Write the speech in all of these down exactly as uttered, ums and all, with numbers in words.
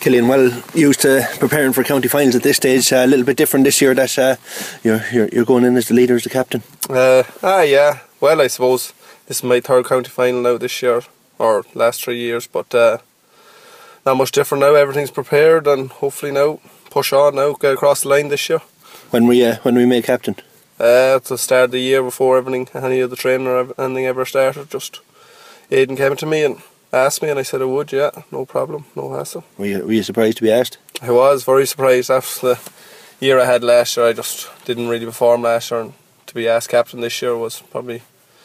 Killian, well used to preparing for county finals at this stage. Uh, a little bit different this year that uh, you're, you're you're going in as the leader, as the captain. Uh, ah, yeah. Well, I suppose this is my third county final now this year, or last three years. But uh, not much different now. Everything's prepared, and hopefully now push on now, get across the line this year. When we uh, when we made captain? Uh, at the start of the year, before everything, any of the training or anything ever started, just Aidan came to me and asked me, and I said I would. Yeah, no problem, no hassle. Were you, were you surprised to be asked? I was very surprised after the year I had last year. I just didn't really perform last year, and to be asked captain this year was probably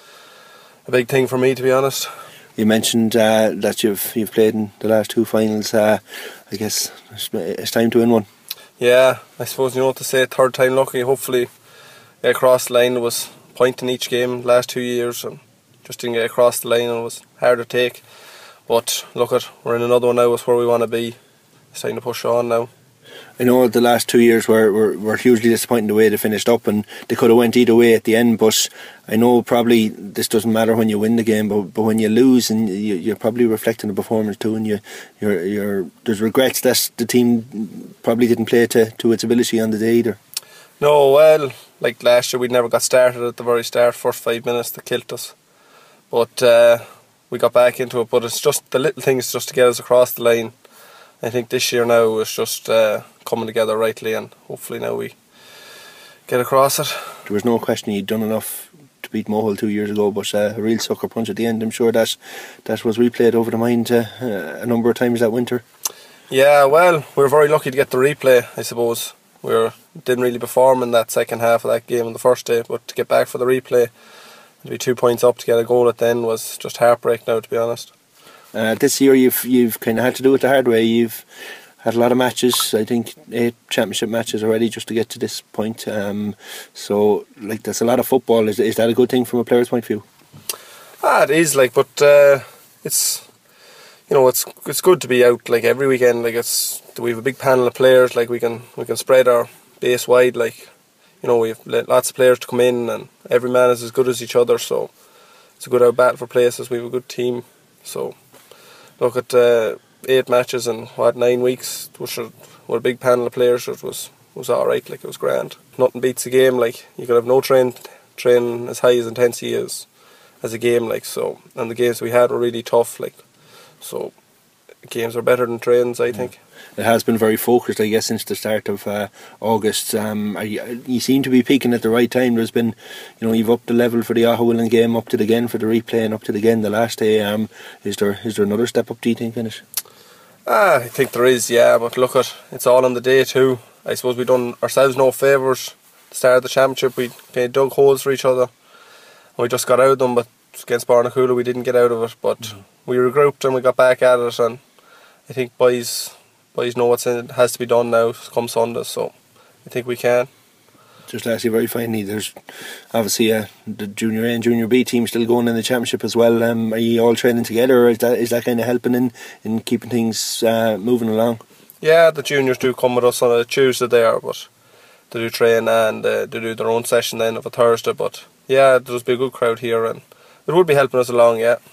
a big thing for me, to be honest. You mentioned uh, that you've you've played in the last two finals. Uh, I guess it's time to win one. Yeah, I suppose you know what to say. Third time lucky. Hopefully, get across the line. There was a point in each game the last two years, and just didn't get across the line, and it was hard to take. But look at, we're in another one now. It's where we want to be. It's time to push on now. I know the last two years were, were, were hugely disappointing the way they finished up, and they could have went either way at the end. But I know probably this doesn't matter when you win the game, but, but when you lose, and you, you're probably reflecting the performance too, and you you're, you're there's regrets that the team probably didn't play to, to its ability on the day either. No, well, like last year we never got started at the very start. First five minutes that killed us, but uh, we got back into it. But it's just the little things just to get us across the line. I think this year now is just uh, coming together rightly, and hopefully now we get across it. There was no question you'd done enough to beat Mohill two years ago, but uh, a real sucker punch at the end. I'm sure that that was replayed over the mind uh, a number of times that winter. Yeah, well, we were very lucky to get the replay, I suppose. We were, didn't really perform in that second half of that game on the first day, but to get back for the replay, to be two points up to get a goal at the end was just heartbreak now, to be honest. Uh, this year you've you've kind of had to do it the hard way. You've had a lot of matches. I think eight championship matches already just to get to this point. Um, so like that's a lot of football. Is is that a good thing from a player's point of view? Ah, it is like, but uh, it's you know it's it's good to be out like every weekend. Like it's we have a big panel of players. Like we can we can spread our base wide. Like you know we have lots of players to come in, and every man is as good as each other. So it's a good out battle for places. We have a good team. So. Look at uh, eight matches in what nine weeks, which were, were a big panel of players. It was was all right, like it was grand. Nothing beats a game. Like you could have no train train as high as intensity as as a game. Like so, and the games we had were really tough. Like so, games are better than trains, I think. It has been very focused, I guess, since the start of uh, August. Um, you, you seem to be peaking at the right time. There's been, you know, you've upped the level for the Ahowillan game, upped it again for the replay, and upped it again the last day. Um, is there is there another step up, do you think, Finish? Ah, I think there is, yeah. But look at it's all on the day too. I suppose we've done ourselves no favours. At the start of the championship, we kind of dug holes for each other, and we just got out of them. But against Barnacoola, we didn't get out of it. But mm-hmm. we regrouped and we got back at it, and I think boys. Boys know what's in it has to be done now come Sunday, so I think we can. Just lastly, very finally, there's obviously uh, the Junior A and Junior B team still going in the championship as well. Um, are you all training together, or is that is that kind of helping in, in keeping things uh, moving along? Yeah, the juniors do come with us on a Tuesday there, but they do train and uh, they do their own session then of a Thursday. But yeah, there's be a good crowd here, and it would be helping us along, yeah.